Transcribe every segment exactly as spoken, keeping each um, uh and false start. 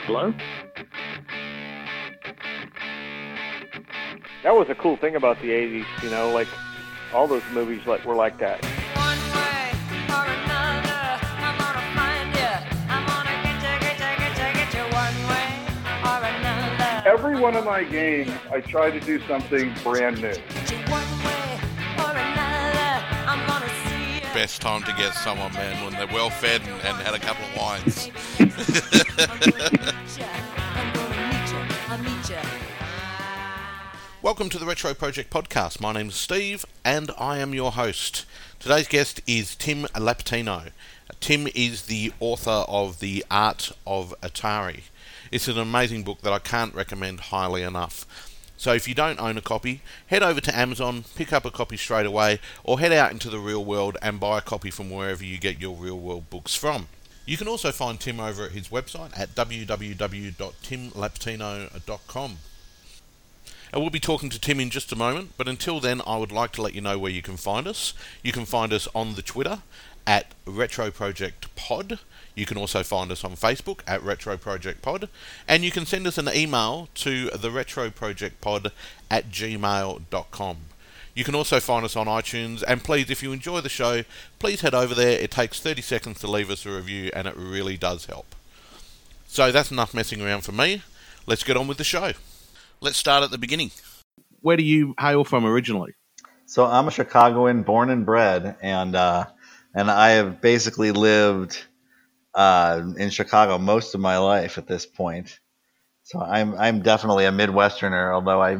Hello? That was a cool thing about the eighties, you know, like all those movies like were like that. One way or another, I'm gonna find you. I'm gonna get you, get you, get you, get you one way or another. Every one of my games, I try to do something brand new. Get you one way or another, I'm gonna see you. Best time to get someone, man, when they're well fed and, and had a couple of wines. I'm gonna meet you. I'm gonna meet you. I'll meet you. Welcome to the Retro Project Podcast. My name's Steve, and I am your host. Today's guest is Tim Laptino. Tim is the author of The Art of Atari. It's an amazing book that I can't recommend highly enough. So if you don't own a copy, head over to Amazon, pick up a copy straight away, or head out into the real world and buy a copy from wherever you get your real world books from. You can also find Tim over at his website at w w w dot tim laptino dot com. And we'll be talking to Tim in just a moment, but until then I would like to let you know where you can find us. You can find us on the Twitter at Retro Project Pod. You can also find us on Facebook at Retro Project Pod, and you can send us an email to the retroprojectpod at gmail dot com. You can also find us on iTunes, and please, if you enjoy the show, please head over there. It takes thirty seconds to leave us a review, and it really does help. So that's enough messing around for me. Let's get on with the show. Let's start at the beginning. Where do you hail from originally? So I'm a Chicagoan, born and bred, and uh, and I have basically lived uh, in Chicago most of my life at this point. So I'm I'm definitely a Midwesterner, although I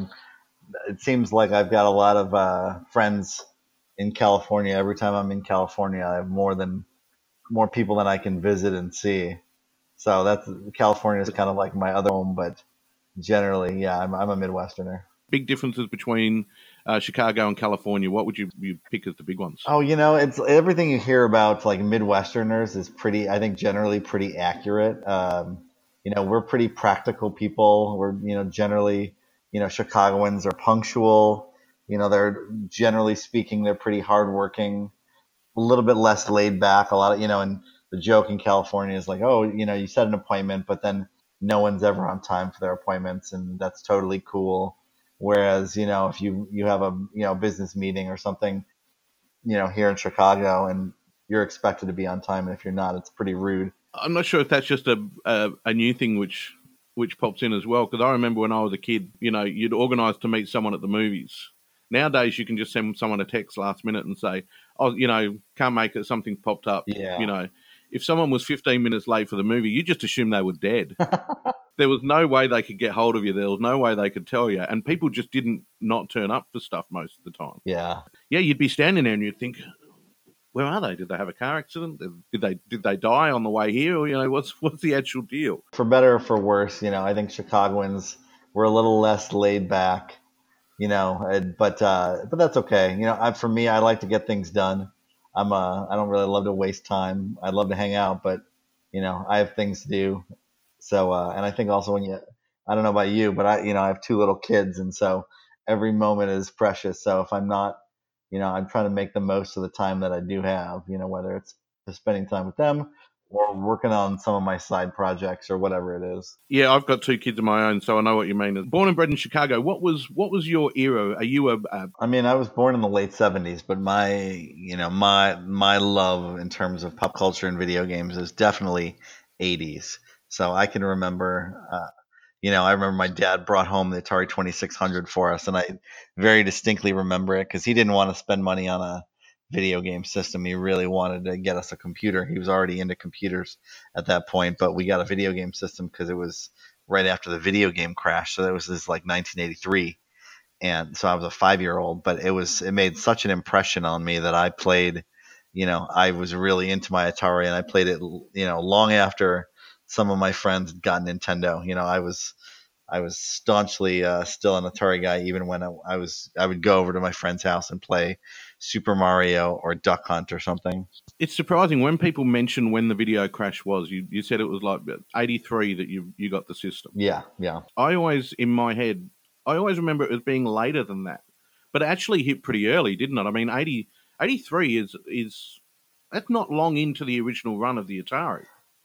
it seems like I've got a lot of uh, friends in California. Every time I'm in California, I have more than more people than I can visit and see. So that's California is kind of like my other home, but generally, yeah, I'm I'm a Midwesterner. Big differences between uh, Chicago and California. What would you, you pick as the big ones? Oh, you know, it's everything you hear about like Midwesterners is pretty, I think, generally pretty accurate. Um, you know, we're pretty practical people. We're, you know, generally, you know, Chicagoans are punctual. You know, they're generally speaking, they're pretty hardworking, a little bit less laid back. A lot of, you know, and the joke in California is like, oh, you know, you set an appointment, but then no one's ever on time for their appointments, and that's totally cool. Whereas, you know, if you, you have a, you know, business meeting or something, you know, here in Chicago and you're expected to be on time, and if you're not, it's pretty rude. I'm not sure if that's just a a, a new thing which which pops in as well, because I remember when I was a kid, you know, you'd organise to meet someone at the movies. Nowadays, you can just send someone a text last minute and say, oh, you know, can't make it, something popped up. Yeah. You know, if someone was fifteen minutes late for the movie, you just assume they were dead. There was no way they could get hold of you. There was no way they could tell you. And people just didn't not turn up for stuff most of the time. Yeah. Yeah, you'd be standing there and you'd think, where are they? Did they have a car accident? Did they did they die on the way here? Or, you know, what's what's the actual deal? For better or for worse, you know, I think Chicagoans were a little less laid back, you know, and- but uh, but that's okay. You know, I, for me, I like to get things done. I'm uh, I don't really love to waste time. I'd love to hang out, but you know, I have things to do. So, uh, and I think also when you, I don't know about you, but I, you know, I have two little kids, and so every moment is precious. So if I'm not, you know, I'm trying to make the most of the time that I do have, you know, whether it's just spending time with them or working on some of my side projects or whatever it is. Yeah, I've got two kids of my own, so I know what you mean. Born and bred in Chicago, what was what was your era? Are you a, a I mean, I was born in the late seventies, but my, you know, my my love in terms of pop culture and video games is definitely eighties. So I can remember, uh, you know, I remember my dad brought home the Atari twenty-six hundred for us, and I very distinctly remember it because he didn't want to spend money on a video game system. He really wanted to get us a computer. He was already into computers at that point, but we got a video game system because it was right after the video game crash. So that was this like nineteen eighty-three. And so I was a five-year-old, but it was it made such an impression on me that I played, you know, I was really into my Atari, and I played it, you know, long after some of my friends got Nintendo. You know, I was I was staunchly uh, still an Atari guy, even when I, I was I would go over to my friend's house and play Super Mario or Duck Hunt or something. It's surprising when people mention when the video crash was. You you said it was like eighty-three that you you got the system. Yeah, yeah. I always, in my head, I always remember it as being later than that. But it actually hit pretty early, didn't it? I mean, eighty, eighty-three is, is that's not long into the original run of the Atari.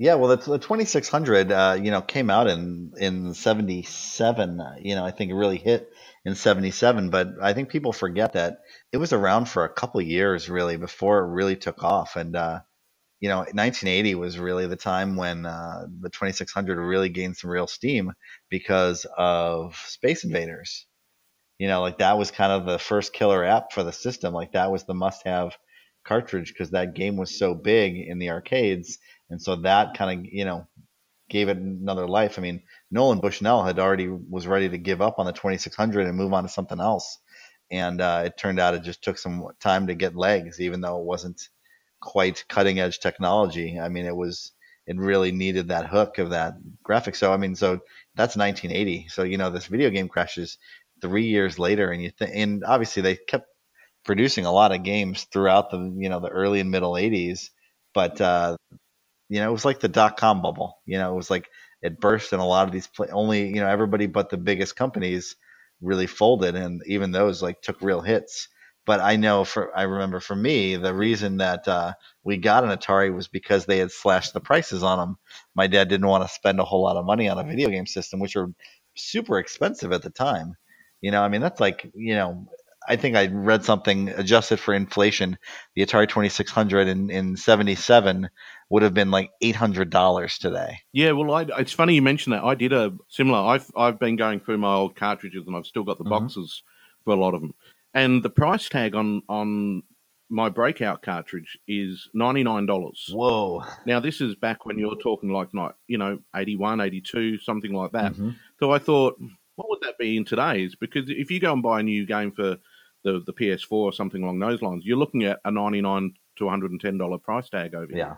Yeah, well, the, the twenty-six hundred, uh, you know, came out in in seventy-seven. uh, You know, I think it really hit in seventy-seven. But I think people forget that it was around for a couple years, really, before it really took off. And uh, you know, nineteen eighty was really the time when uh, the twenty-six hundred really gained some real steam because of Space Invaders. You know, like that was kind of the first killer app for the system. Like that was the must-have cartridge because that game was so big in the arcades, and so that kind of you know gave it another life. I mean, Nolan Bushnell had already was ready to give up on the twenty-six hundred and move on to something else, and uh, it turned out it just took some time to get legs, even though it wasn't quite cutting edge technology. I mean, it was it really needed that hook of that graphic. So I mean, so that's nineteen eighty. So you know, this video game crashes three years later, and you th- and obviously they kept producing a lot of games throughout the you know the early and middle eighties, but uh, you know, it was like the dot com bubble. You know, it was like it burst, and a lot of these pla only you know everybody but the biggest companies really folded, and even those like took real hits. But I know for I remember for me the reason that uh, we got an Atari was because they had slashed the prices on them. My dad didn't want to spend a whole lot of money on a video game system, which were super expensive at the time. You know, I mean that's like you know I think I read something adjusted for inflation. The Atari twenty-six hundred in, in seventy-seven would have been like eight hundred dollars today. Yeah, well, I, it's funny you mentioned that. I did a similar. I've I've been going through my old cartridges, and I've still got the Mhm. boxes for a lot of them. And the price tag on on my Breakout cartridge is ninety-nine dollars. Whoa. Now, this is back when you're talking like, not you know, eighty-one, eighty-two, something like that. Mhm. So I thought, what would that be in today's? Because if you go and buy a new game for the, the P S four or something along those lines, you're looking at a ninety-nine to one hundred ten dollars price tag over here. Yeah.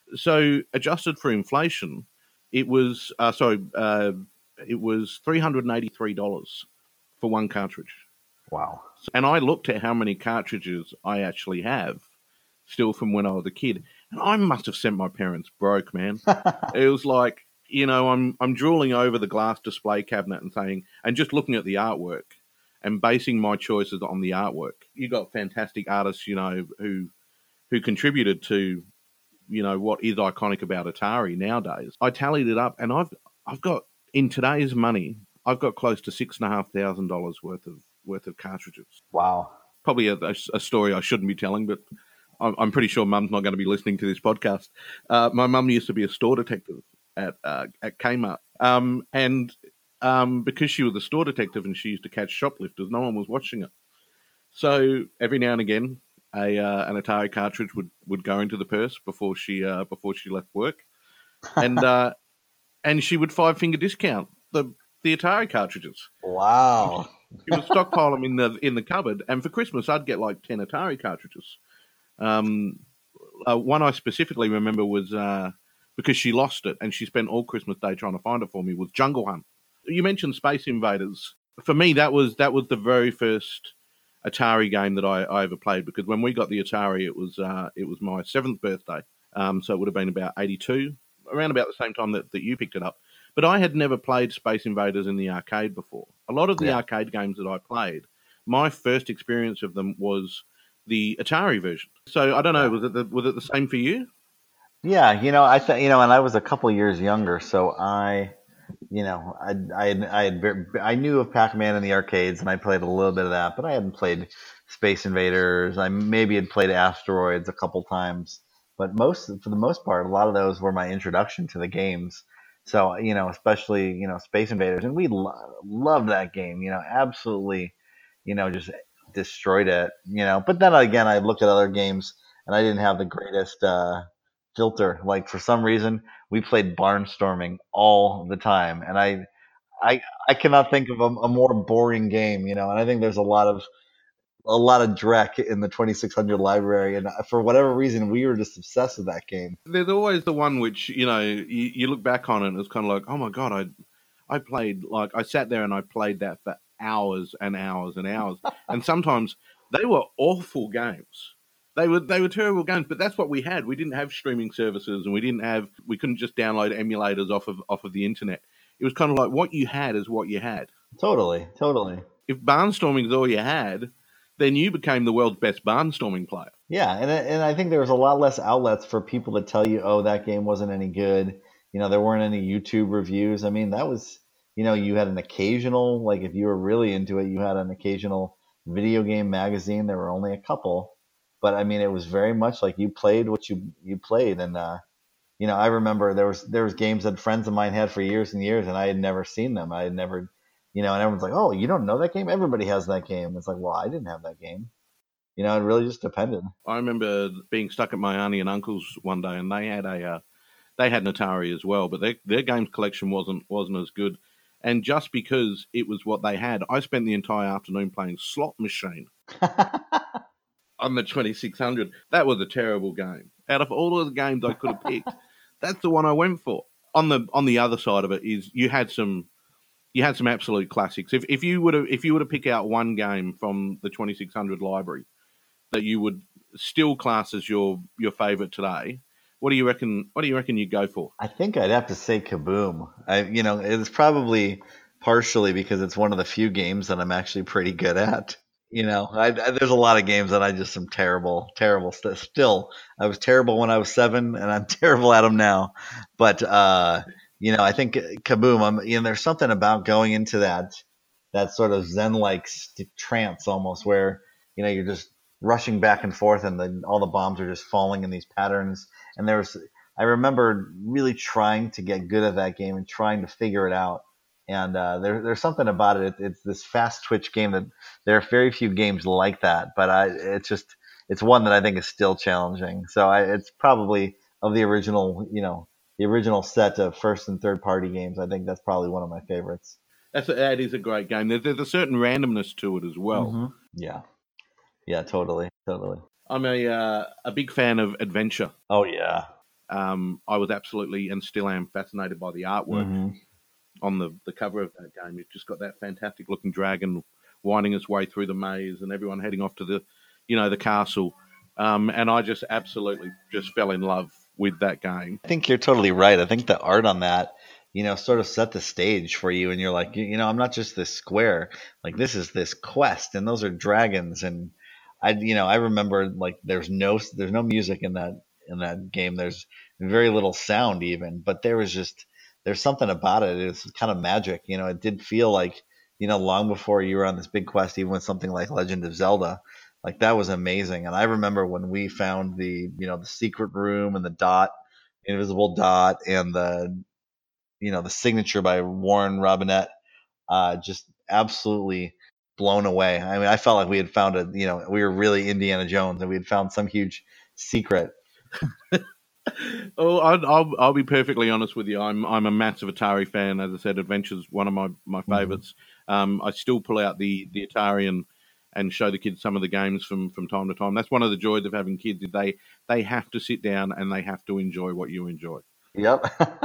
So adjusted for inflation, it was uh, sorry, uh, it was three hundred eighty-three dollars for one cartridge. Wow. And I looked at how many cartridges I actually have still from when I was a kid, and I must have sent my parents broke, man. It was like, you know, I'm I'm drooling over the glass display cabinet and saying, and just looking at the artwork and basing my choices on the artwork. You got fantastic artists, you know, who who contributed to, you know, what is iconic about Atari nowadays. I tallied it up, and I've I've got in today's money, I've got close to six and a half thousand dollars worth of worth of cartridges. Wow. Probably a, a, a story I shouldn't be telling, but I'm, I'm pretty sure Mum's not going to be listening to this podcast. Uh, my mum used to be a store detective at uh, at Kmart, um, and um, because she was a store detective and she used to catch shoplifters, no one was watching her. So every now and again, a uh, an Atari cartridge would, would go into the purse before she uh, before she left work, and uh, and she would five finger discount the the Atari cartridges. Wow. She would stockpile them in the in the cupboard, and for Christmas I'd get like ten Atari cartridges. Um, uh, one I specifically remember was uh, because she lost it, and she spent all Christmas Day trying to find it for me. Was Jungle Hunt. You mentioned Space Invaders. For me, that was that was the very first Atari game that I, I ever played, because when we got the Atari, it was uh, it was my seventh birthday, um, so it would have been about eighty-two, around about the same time that, that you picked it up. But I had never played Space Invaders in the arcade before. A lot of the Yeah. arcade games that I played, my first experience of them was the Atari version. So I don't know, was it the, was it the same for you? Yeah, you know, I th- you know, and I was a couple years younger, so I, you know, I I had, I had ver- I knew of Pac-Man in the arcades, and I played a little bit of that, but I hadn't played Space Invaders. I maybe had played Asteroids a couple times, but most for the most part, a lot of those were my introduction to the games. So you know, especially you know Space Invaders, and we lo- loved that game. You know, absolutely, you know, just destroyed it. You know, but then again, I looked at other games, and I didn't have the greatest. Uh, filter. Like for some reason, we played Barnstorming all the time, and I, I, I cannot think of a, a more boring game, you know. And I think there's a lot of a lot of dreck in the twenty-six hundred library, and for whatever reason, we were just obsessed with that game. There's always the one which, you know, you, you look back on it and it's kind of like, oh my God, I, I played, like, I sat there and I played that for hours and hours and hours. And sometimes they were awful games. They were they were terrible games, but that's what we had. We didn't have streaming services, and we didn't have we couldn't just download emulators off of off of the internet. It was kind of like what you had is what you had. Totally, totally. If Barnstorming is all you had, then you became the world's best barnstorming player. Yeah, and and I think there was a lot less outlets for people to tell you, oh, that game wasn't any good. You know, there weren't any YouTube reviews. I mean, that was, you know, you had an occasional, like if you were really into it, you had an occasional video game magazine. There were only a couple, but I mean, it was very much like you played what you you played, and uh, you know, I remember there was there was games that friends of mine had for years and years, and I had never seen them. I had never, you know, and everyone's like, oh, you don't know that game? Everybody has that game. It's like, well, I didn't have that game. You know, it really just depended. I remember being stuck at my auntie and uncle's one day, and they had a uh, they had an Atari as well, but their their games collection wasn't wasn't as good. And just because it was what they had, I spent the entire afternoon playing Slot Machine on the twenty-six hundred. That was a terrible game. Out of all of the games I could have picked, that's the one I went for. On the on the other side of it is you had some you had some absolute classics. If if you were to if you were to pick out one game from the twenty-six hundred library that you would still class as your your favorite today, what do you reckon? What do you reckon you'd go for? I think I'd have to say Kaboom. I, you know, it's probably partially because it's one of the few games that I'm actually pretty good at. You know, I, I, there's a lot of games that I just am terrible, terrible. St- still, I was terrible when I was seven, and I'm terrible at them now. But uh, you know, I think Kaboom. I'm, you know, there's something about going into that that sort of zen-like st- trance almost, where you know you're just rushing back and forth, and the, all the bombs are just falling in these patterns. And there was, I remember really trying to get good at that game and trying to figure it out. And uh, there, there's something about it. it. It's this fast twitch game that there are very few games like that. But I, it's just, it's one that I think is still challenging. So I, it's probably of the original, you know, the original set of first and third party games. I think that's probably one of my favorites. That's a, that is a great game. There's, there's a certain randomness to it as well. Mm-hmm. Yeah. Yeah, totally, totally. I'm a uh, a big fan of adventure. Oh yeah. Um, I was absolutely and still am fascinated by the artwork Mm-hmm. on the, the cover of that game. You've just got that fantastic looking dragon winding its way through the maze, and everyone heading off to the, you know, the castle. Um, and I just absolutely just fell in love with that game. I think you're totally right. I think the art on that, you know, sort of set the stage for you, and you're like, you, you know, I'm not just this square. Like this is this quest, and those are dragons, and I, you know, I remember like there's no there's no music in that in that game. There's very little sound even, but there was just there's something about it. It's kind of magic, you know. It did feel like, you know, long before you were on this big quest, even with something like Legend of Zelda, like that was amazing. And I remember when we found the, you know, the secret room and the dot, invisible dot, and the, you know, the signature by Warren Robinette, uh, just absolutely blown away. I mean, I felt like we had found a, you know, we were really Indiana Jones, and we had found some huge secret. Oh, I'll, I'll I'll be perfectly honest with you. I'm I'm a massive Atari fan. As I said, Adventure's one of my my favorites. Mm-hmm. Um, I still pull out the the Atari and, and show the kids some of the games from, from time to time. That's one of the joys of having kids. Is they they have to sit down and they have to enjoy what you enjoy. Yep.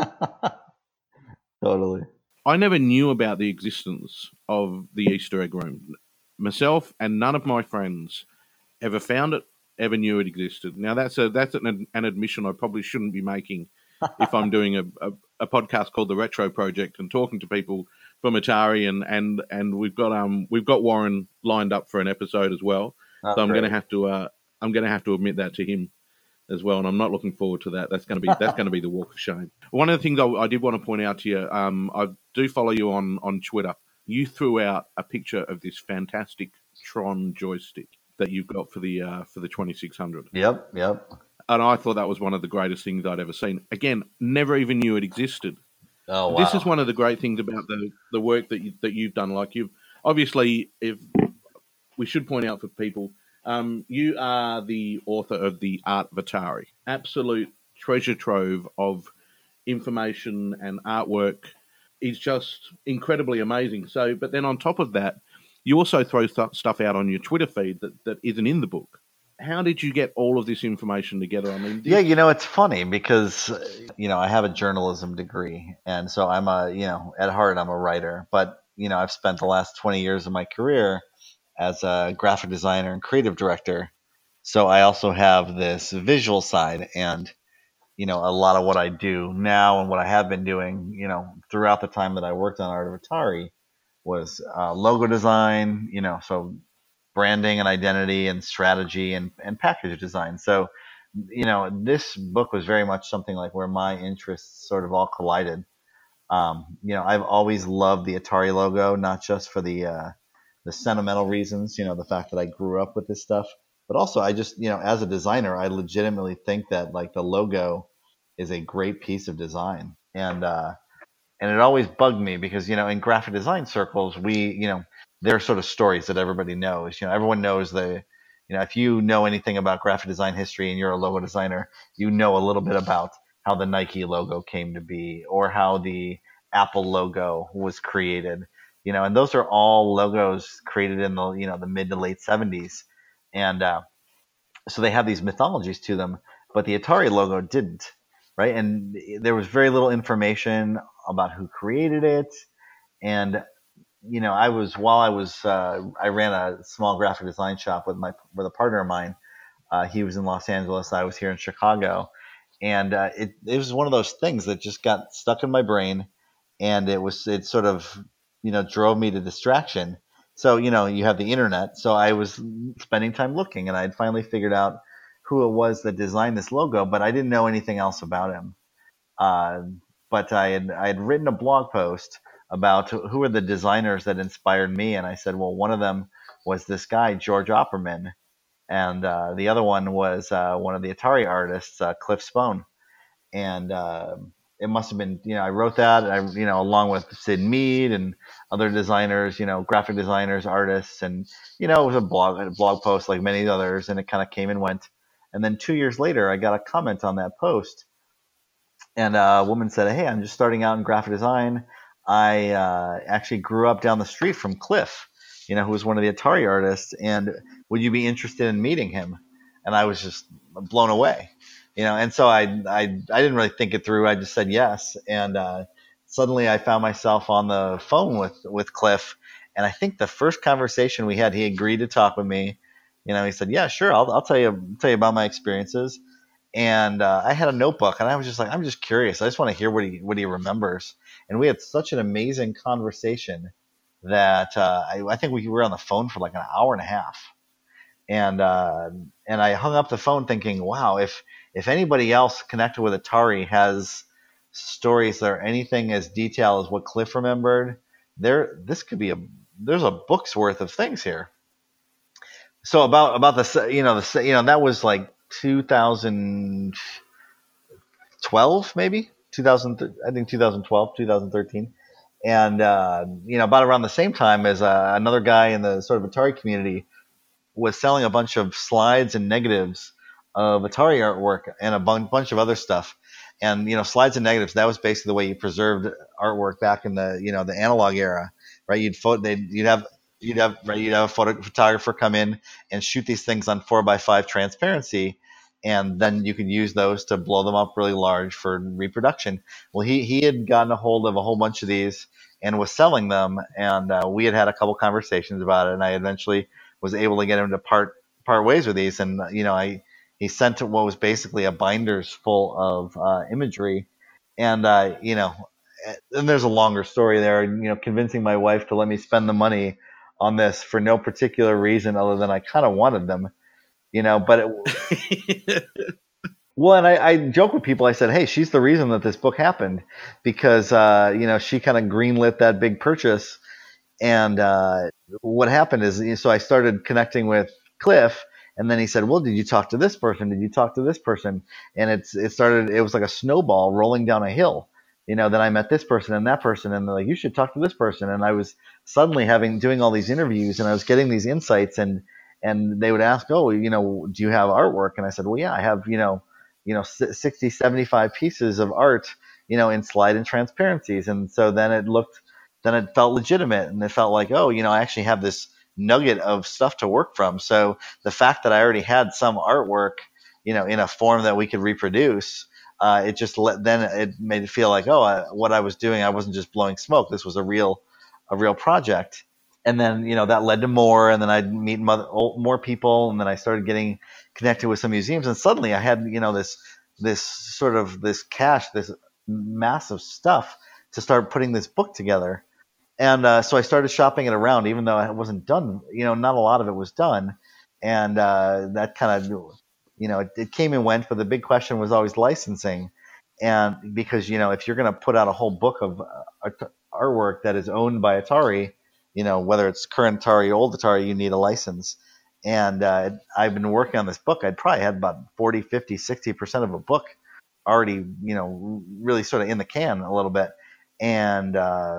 Totally. I never knew about the existence of the Easter egg room. Myself and none of my friends ever found it, ever knew it existed. Now that's a that's an, an admission I probably shouldn't be making if I'm doing a, a, a podcast called The Retro Project and talking to people from Atari, and, and, and we've got um we've got Warren lined up for an episode as well. That's so I'm going to have to uh, I'm going to have to admit that to him as well, and I'm not looking forward to that. That's going to be that's going to be the walk of shame. One of the things I, I did want to point out to you, um, I do follow you on, on Twitter. You threw out a picture of this fantastic Tron joystick that you've got for the uh, for the twenty-six hundred. Yep, yep. And I thought that was one of the greatest things I'd ever seen. Again, never even knew it existed. Oh wow! This is one of the great things about the, the work that you, that you've done. Like you've obviously, if we should point out for people. Um, you are the author of The Art of Atari, absolute treasure trove of information and artwork. Is just incredibly amazing. So, but then on top of that, you also throw st- stuff out on your Twitter feed that, that isn't in the book. How did you get all of this information together? I mean, did... yeah, you know, it's funny because, you know, I have a journalism degree, and so I'm a, you know, at heart, I'm a writer, but, you know, I've spent the last twenty years of my career as a graphic designer and creative director. So I also have this visual side, and, you know, a lot of what I do now and what I have been doing, you know, throughout the time that I worked on Art of Atari was uh, logo design, you know, so branding and identity and strategy and, and package design. So, you know, this book was very much something like where my interests sort of all collided. Um, you know, I've always loved the Atari logo, not just for the uh, the sentimental reasons, you know, the fact that I grew up with this stuff, but also I just, you know, as a designer, I legitimately think that like the logo is a great piece of design. And uh, and it always bugged me because, you know, in graphic design circles, we, you know, there are sort of stories that everybody knows. You know, everyone knows the, you know, if you know anything about graphic design history and you're a logo designer, you know a little bit about how the Nike logo came to be or how the Apple logo was created. You know, and those are all logos created in the, you know, the mid to late seventies. And uh, so they have these mythologies to them, but the Atari logo didn't, right? And there was very little information about who created it. And, you know, I was, while I was, uh, I ran a small graphic design shop with my, with a partner of mine. Uh, he was in Los Angeles. I was here in Chicago. And uh, it, it was one of those things that just got stuck in my brain. And it was, it sort of, you know, drove me to distraction. So, you know, you have the internet. So I was spending time looking and I had finally figured out who it was that designed this logo, but I didn't know anything else about him. Uh, but I had, I had written a blog post about who were the designers that inspired me. And I said, well, one of them was this guy, George Opperman. And uh, the other one was uh, one of the Atari artists, uh, Cliff Spone. And uh, it must have been, you know, I wrote that, I, you know, along with Sid Mead and other designers, you know, graphic designers, artists. And, you know, it was a blog, a blog post like many others, and it kind of came and went. And then two years later, I got a comment on that post. And a woman said, hey, I'm just starting out in graphic design. I uh, actually grew up down the street from Cliff, you know, who was one of the Atari artists. And would you be interested in meeting him? And I was just blown away, you know. And so I, I, I didn't really think it through. I just said yes. And uh, suddenly I found myself on the phone with, with Cliff. And I think the first conversation we had, he agreed to talk with me. You know, he said, yeah, sure. I'll, I'll tell you, tell you about my experiences. And uh, I had a notebook, and I was just like, I'm just curious. I just want to hear what he what he remembers. And we had such an amazing conversation that uh, I, I think we were on the phone for like an hour and a half. And uh, and I hung up the phone thinking, wow, if if anybody else connected with Atari has stories that are anything as detailed as what Cliff remembered, there this could be a there's a book's worth of things here. So about about the you know the you know that was like two thousand twelve, maybe two thousand. I think two thousand twelve, two thousand thirteen, and uh, you know, about around the same time as uh, another guy in the sort of Atari community was selling a bunch of slides and negatives of Atari artwork and a bun- bunch of other stuff. And you know, slides and negatives, that was basically the way you preserved artwork back in the you know the analog era, right? You'd photo, they'd you'd have you'd have right, you'd have a photo, photographer come in and shoot these things on four by five transparency, and then you could use those to blow them up really large for reproduction. Well, he he had gotten a hold of a whole bunch of these and was selling them, and uh, we had had a couple conversations about it, and I eventually was able to get him to part part ways with these, and you know I. He sent what was basically a binders full of uh, imagery, and uh, you know, and there's a longer story there. You know, convincing my wife to let me spend the money on this for no particular reason other than I kind of wanted them, you know. But it, well, and I, I joke with people. I said, "Hey, she's the reason that this book happened because uh, you know she kind of greenlit that big purchase." And uh, what happened is, so I started connecting with Cliff. And then he said, well, did you talk to this person? Did you talk to this person? And it's it started, it was like a snowball rolling down a hill. You know, then I met this person and that person, and they're like, you should talk to this person. And I was suddenly having, doing all these interviews, and I was getting these insights, and, and they would ask, oh, you know, do you have artwork? And I said, well, yeah, I have, you know, you know, sixty, seventy-five pieces of art, you know, in slide and transparencies. And so then it looked, then it felt legitimate, and it felt like, oh, you know, I actually have this nugget of stuff to work from. So the fact that I already had some artwork, you know, in a form that we could reproduce, uh, it just let, then it made it feel like, oh, I, what I was doing, I wasn't just blowing smoke. This was a real, a real project. And then, you know, that led to more, and then I'd meet mother, more people, and then I started getting connected with some museums, and suddenly I had, you know, this, this sort of this cache, this massive stuff to start putting this book together. And uh, so I started shopping it around, even though it wasn't done. You know, not a lot of it was done, and uh, that kind of, you know, it, it came and went. But the big question was always licensing, and because you know, if you're going to put out a whole book of uh, art- artwork that is owned by Atari, you know, whether it's current Atari or old Atari, you need a license. And uh, I've been working on this book. I'd probably had about forty, fifty, sixty percent of a book already, you know, really sort of in the can a little bit, and. Uh,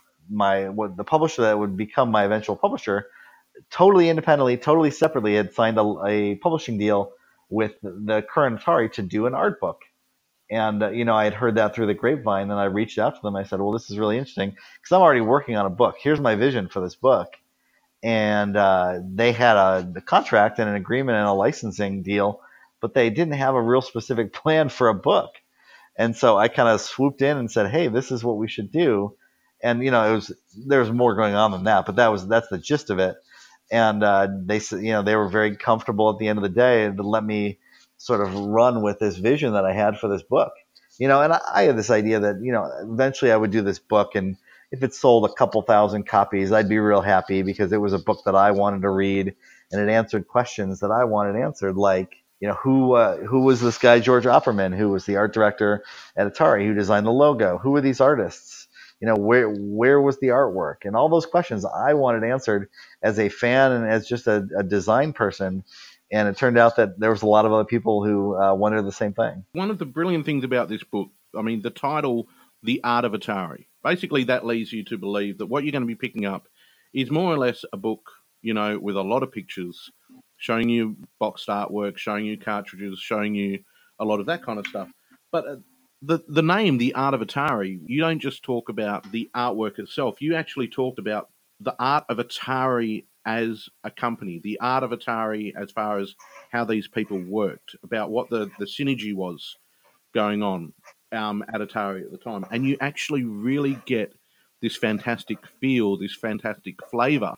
my what the publisher that would become my eventual publisher, totally independently, totally separately, had signed a, a publishing deal with the current Atari to do an art book. And uh, you know, I had heard that through the grapevine, and I reached out to them. I said, "Well, this is really interesting because I'm already working on a book. Here's my vision for this book." And uh, they had a, a contract and an agreement and a licensing deal, but they didn't have a real specific plan for a book. And so I kind of swooped in and said, "Hey, this is what we should do." And you know, it was there was more going on than that, but that was that's the gist of it. And uh, they said, you know, they were very comfortable at the end of the day to let me sort of run with this vision that I had for this book. You know, and I, I had this idea that you know eventually I would do this book, and if it sold a couple thousand copies, I'd be real happy because it was a book that I wanted to read, and it answered questions that I wanted answered, like. You know, who uh, who was this guy, George Opperman, who was the art director at Atari, who designed the logo? Who were these artists? You know, where where was the artwork? And all those questions I wanted answered as a fan and as just a, a design person. And it turned out that there was a lot of other people who uh, wanted the same thing. One of the brilliant things about this book, I mean, the title, The Art of Atari, basically that leads you to believe that what you're going to be picking up is more or less a book, you know, with a lot of pictures, showing you boxed artwork, showing you cartridges, showing you a lot of that kind of stuff. But uh, the the name, The Art of Atari, you don't just talk about the artwork itself. You actually talked about the art of Atari as a company, the art of Atari as far as how these people worked, about what the, the synergy was going on um, at Atari at the time. And you actually really get this fantastic feel, this fantastic flavor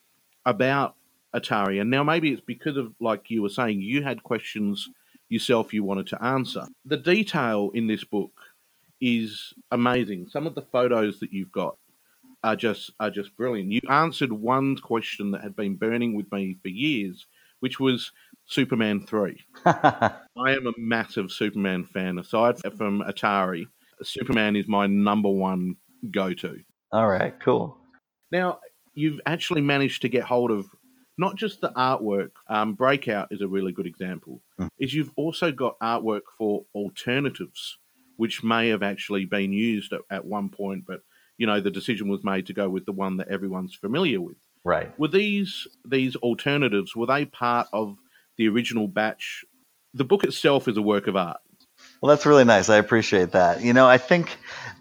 about Atari. And now maybe it's because of, like you were saying, you had questions yourself you wanted to answer. The detail in this book is amazing. Some of the photos that you've got are just are just brilliant. You answered one question that had been burning with me for years, which was Superman three. I am a massive Superman fan. Aside from Atari, Superman is my number one go-to. All right, cool. Now, you've actually managed to get hold of not just the artwork. Um, Breakout is a really good example. Mm. Is you've also got artwork for alternatives, which may have actually been used at, at one point, but you know the decision was made to go with the one that everyone's familiar with. Right. Were these these alternatives? Were they part of the original batch? The book itself is a work of art. Well, that's really nice. I appreciate that. You know, I think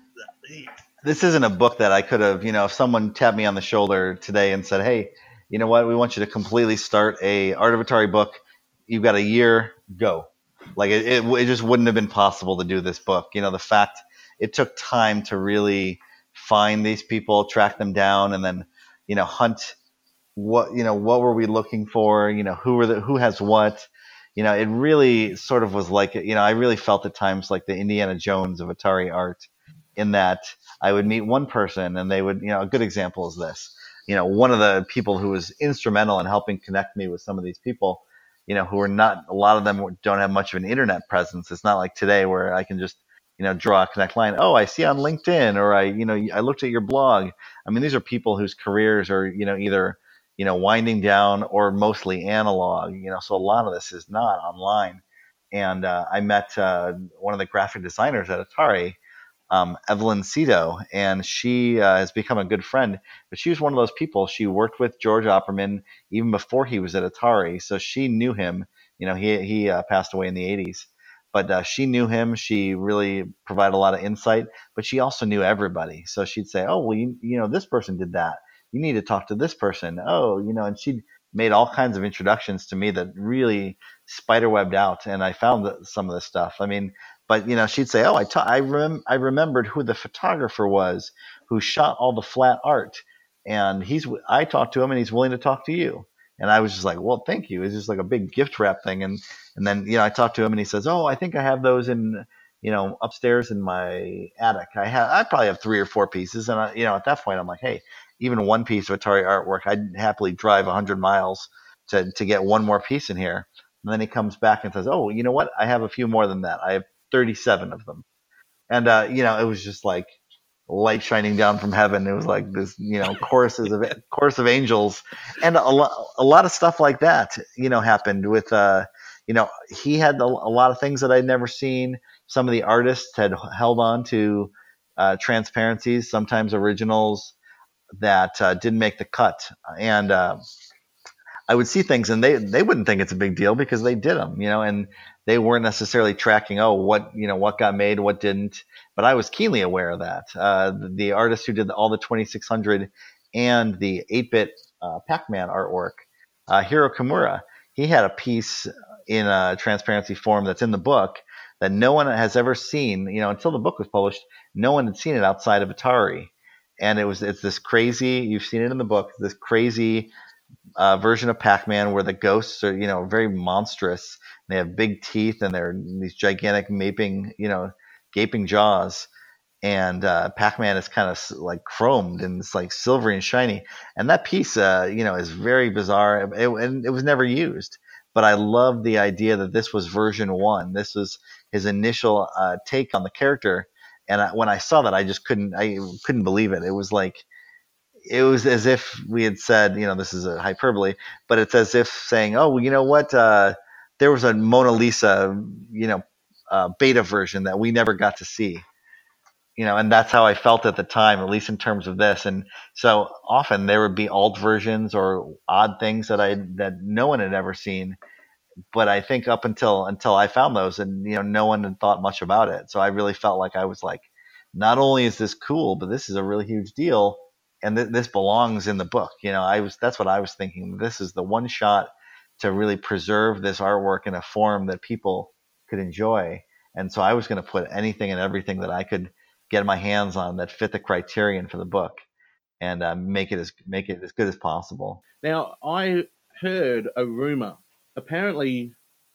this isn't a book that I could have, you know, if someone tapped me on the shoulder today and said, "Hey, you know what? We want you to completely start a Art of Atari book. You've got a year, go." Like it, it, it just wouldn't have been possible to do this book. You know, the fact it took time to really find these people, track them down, and then, you know, hunt what, you know, what were we looking for? You know, who were the, who has what? You know, it really sort of was like, you know, I really felt at times like the Indiana Jones of Atari art, in that I would meet one person and they would, you know, a good example is this. You know, one of the people who was instrumental in helping connect me with some of these people, you know, who are not, a lot of them don't have much of an internet presence. It's not like today where I can just, you know, draw a connect line. Oh, I see on LinkedIn, or I, you know, I looked at your blog. I mean, these are people whose careers are, you know, either, you know, winding down or mostly analog, you know, so a lot of this is not online. And uh, I met uh, one of the graphic designers at Atari, um, Evelyn Cito, and she uh, has become a good friend. But she was one of those people. She worked with George Opperman even before he was at Atari, so she knew him. You know, he he uh, passed away in the eighties, but uh, she knew him. She really provided a lot of insight, but she also knew everybody. So she'd say, "Oh, well, you, you know, this person did that. You need to talk to this person." Oh, you know, and she'd made all kinds of introductions to me that really spiderwebbed out, and I found that, some of this stuff. I mean, but you know, she'd say, "Oh, I ta- I, rem- I remembered who the photographer was who shot all the flat art, and he's I talked to him, and he's willing to talk to you." And I was just like, "Well, thank you." It's just like a big gift wrap thing, and and then you know, I talked to him, and he says, "Oh, I think I have those in." you know, upstairs in my attic, I have I probably have three or four pieces, and I, you know, at that point, I'm like, hey, even one piece of Atari artwork, I'd happily drive one hundred miles to to get one more piece in here. And then he comes back and says, oh, you know what? I have a few more than that. I have thirty-seven of them. And, uh, you know, it was just like light shining down from heaven. It was like this, you know, choruses of chorus of angels, and a lot, a lot of stuff like that, you know, happened with, uh, you know, he had a, a lot of things that I'd never seen. Some of the artists had held on to uh, transparencies, sometimes originals that uh, didn't make the cut. And, uh, I would see things and they, they wouldn't think it's a big deal because they did them, you know, and they weren't necessarily tracking, oh, what, you know, what got made, what didn't. But I was keenly aware of that. Uh, the, the artist who did all the twenty-six hundred and the eight-bit uh, Pac-Man artwork, uh, Hiro Kimura, he had a piece in a transparency form that's in the book that no one has ever seen, you know, until the book was published, no one had seen it outside of Atari. And it was, it's this crazy, you've seen it in the book, this crazy Uh, version of Pac-Man where the ghosts are, you know, very monstrous. They have big teeth and they're these gigantic maping, you know, gaping jaws. And uh, Pac-Man is kind of like chromed and it's like silvery and shiny. And that piece, uh, you know, is very bizarre. It, and it was never used. But I love the idea that this was version one. This was his initial uh, take on the character. And I, when I saw that, I just couldn't, I couldn't believe it. It was like, it was as if we had said, you know, this is a hyperbole, but it's as if saying, oh, well, you know what? Uh, there was a Mona Lisa, you know, uh, beta version that we never got to see, you know, and that's how I felt at the time, at least in terms of this. And so often there would be alt versions or odd things that I, that no one had ever seen. But I think up until, until I found those and, you know, no one had thought much about it. So I really felt like I was like, not only is this cool, but this is a really huge deal. And th- this belongs in the book. You know, I was, that's what I was thinking. This is the one shot to really preserve this artwork in a form that people could enjoy. And so I was going to put anything and everything that I could get my hands on that fit the criterion for the book and uh, make it as, make it as good as possible. Now, I heard a rumor. Apparently,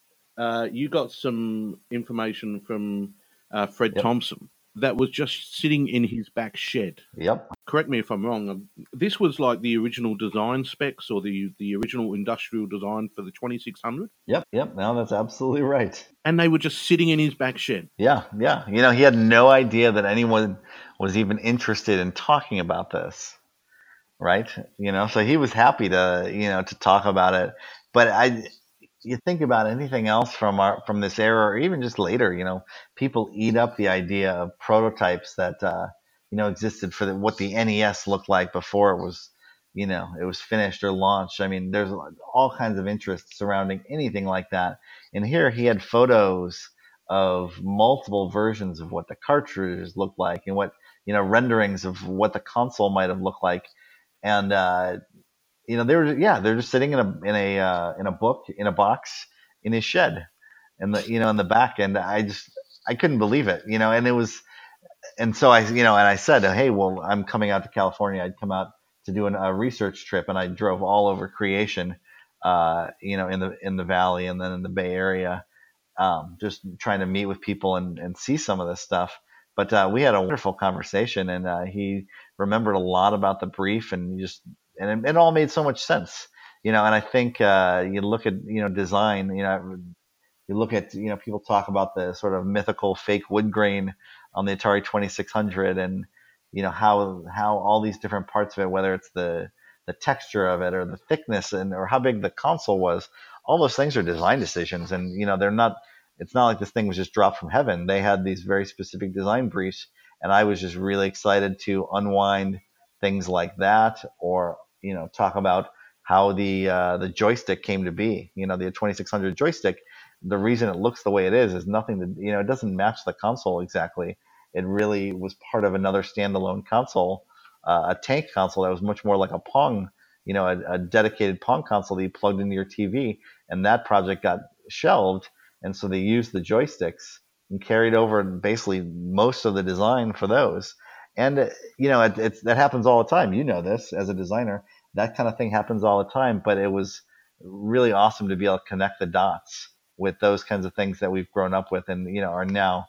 uh, you got some information from uh, Fred Yep. Thompson that was just sitting in his back shed. Yep. Correct me if I'm wrong. This was like the original design specs or the, the original industrial design for the twenty-six hundred? Yep. Yep. No, that's absolutely right. And they were just sitting in his back shed. Yeah. Yeah. You know, he had no idea that anyone was even interested in talking about this. Right. You know, so he was happy to, you know, to talk about it. But I, you think about anything else from our, from this era or even just later, you know, people eat up the idea of prototypes that, uh, you know, existed for the, what the N E S looked like before it was, you know, it was finished or launched. I mean, there's all kinds of interest surrounding anything like that. And here he had photos of multiple versions of what the cartridges looked like and what, you know, renderings of what the console might have looked like. And, uh, you know, they were, yeah, they're just sitting in a, in a, uh, in a book, in a box in his shed and the, you know, in the back. And I just, I couldn't believe it, you know, and it was, and so I, you know, and I said, hey, well, I'm coming out to California. I'd come out to do an, a research trip and I drove all over creation, uh, you know, in the, in the Valley and then in the Bay Area, um, just trying to meet with people and, and see some of this stuff. But, uh, we had a wonderful conversation and, uh, he remembered a lot about the brief and just, and it, it all made so much sense, you know, and I think, uh, you look at, you know, design, you know, you look at, you know, people talk about the sort of mythical fake wood grain on the Atari twenty-six hundred and, you know, how, how all these different parts of it, whether it's the, the texture of it or the thickness and, or how big the console was, all those things are design decisions. And, you know, they're not, it's not like this thing was just dropped from heaven. They had these very specific design briefs and I was just really excited to unwind things like that or, you know, talk about how the, uh, the joystick came to be, you know, the twenty-six hundred joystick. The reason it looks the way it is is nothing to, you know, it doesn't match the console exactly. It really was part of another standalone console, uh, a tank console that was much more like a Pong, you know, a, a dedicated Pong console that you plugged into your T V. And that project got shelved. And so they used the joysticks and carried over basically most of the design for those. And, uh, you know, it, it's, that happens all the time. You know this as a designer. That kind of thing happens all the time. But it was really awesome to be able to connect the dots with those kinds of things that we've grown up with and, you know, are now,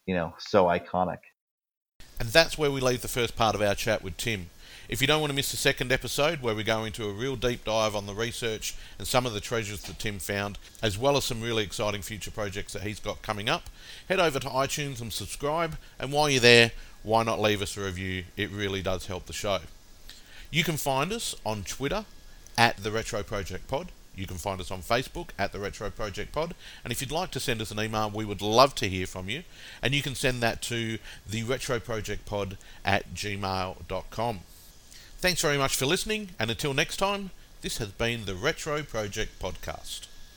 you know, so iconic. And that's where we leave the first part of our chat with Tim. If you don't want to miss the second episode, where we go into a real deep dive on the research and some of the treasures that Tim found, as well as some really exciting future projects that he's got coming up, head over to iTunes and subscribe. And while you're there, why not leave us a review? It really does help the show. You can find us on Twitter at the Retro Project Pod. You can find us on Facebook at the Retro Project Pod. And if you'd like to send us an email, we would love to hear from you. And you can send that to the retro project pod at gmail dot com. Thanks very much for listening, and until next time, this has been the Retro Project Podcast.